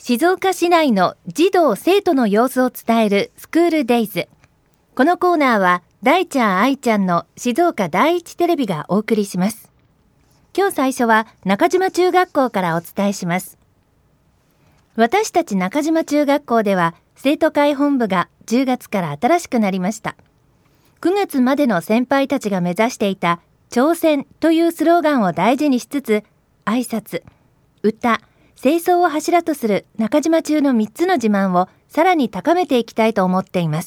静岡市内の児童生徒の様子を伝えるスクールデイズ。このコーナーは大ちゃん愛ちゃんの静岡第一テレビがお送りします。今日最初は中島中学校からお伝えします。私たち中島中学校では生徒会本部が10月から新しくなりました。9月までの先輩たちが目指していた挑戦というスローガンを大事にしつつ、挨拶、歌、清掃を柱とする中島中の3つの自慢をさらに高めていきたいと思っています。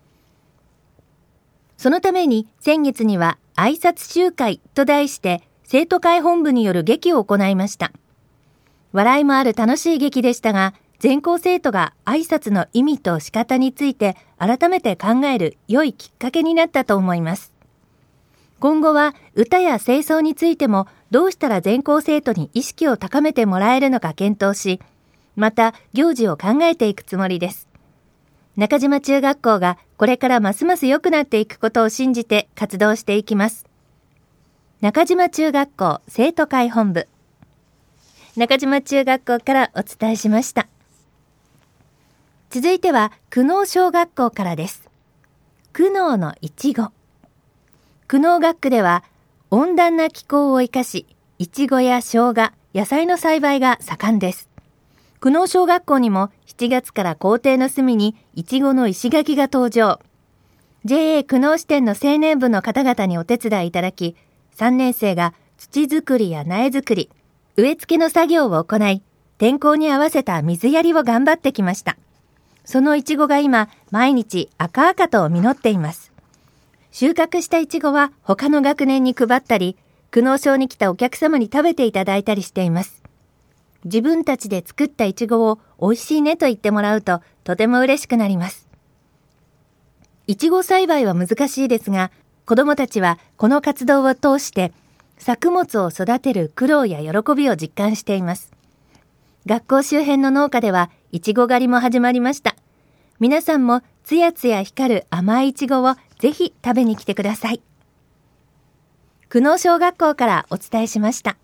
そのために先月には挨拶集会と題して生徒会本部による劇を行いました。笑いもある楽しい劇でしたが、全校生徒が挨拶の意味と仕方について改めて考える良いきっかけになったと思います。今後は歌や清掃についてもどうしたら全校生徒に意識を高めてもらえるのか検討し、また行事を考えていくつもりです。中島中学校がこれからますます良くなっていくことを信じて活動していきます。中島中学校生徒会本部。中島中学校からお伝えしました。続いては久能小学校からです。久能のいちご。久能学区では温暖な気候を生かし、いちごや生姜、野菜の栽培が盛んです。久能小学校にも7月から校庭の隅にいちごの石垣が登場。JA 久能支店の青年部の方々にお手伝いいただき、3年生が土作りや苗作り、植え付けの作業を行い、天候に合わせた水やりを頑張ってきました。そのいちごが今、毎日赤々と実っています。収穫したいちごは他の学年に配ったり、久能小に来たお客様に食べていただいたりしています。自分たちで作ったいちごを美味しいねと言ってもらうととても嬉しくなります。いちご栽培は難しいですが、子どもたちはこの活動を通して作物を育てる苦労や喜びを実感しています。学校周辺の農家ではいちご狩りも始まりました。皆さんもつやつや光る甘いいちごをぜひ食べに来てください。久能小学校からお伝えしました。